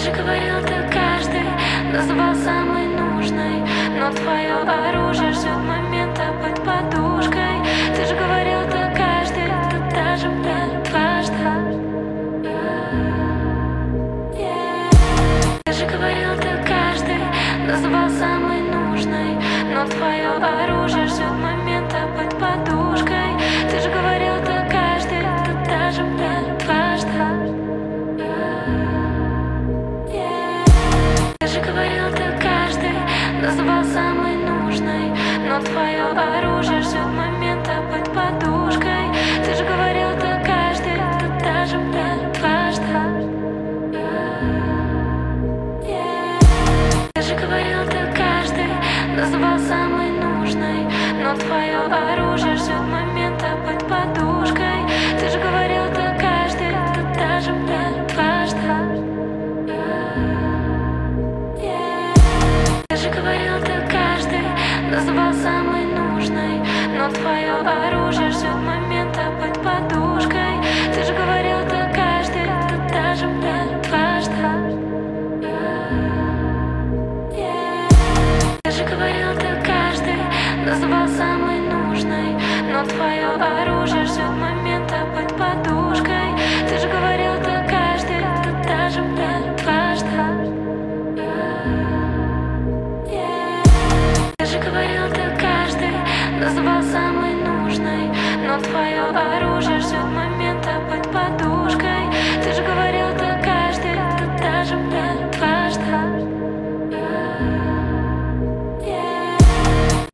же говорил, ты каждый называл самой нужной, но твое оружие ждет момента быть подушкой. Ты же говорил, ты каждый, ты даже мне дважды. Ты же говорил, ты каждый называл самой нужной, но твое оружие ждет момента быть подушкой. Ты же говорил, ты каждый, ты даже мне дважды. Ты же говорил, ты каждый называл самой нужной, но твое оружие ждет момента быть подушкой. Ты же говорил, ты каждый, ты даже мне дважды. Ты же говорил, ты каждый называл самой нужной, но твое оружие ждет момента быть подушкой. Ты же говорил, ты каждый, ты даже мне дважды. Ты же говорил, ты каждый называл самой нужной, но твое оружие ждет момента быть подушкой. Ты же говорил, ты каждый, ты даже мне дважды. Ты же говорил, ты каждый называл самой нужной, но твое оружие ждет момента быть подушкой. Ты же говорил, ты каждый, ты даже мне дважды. Ты же говорил, ты каждый называл самой нужной, но твое оружие ждет момента быть подушкой. Ты же говорил,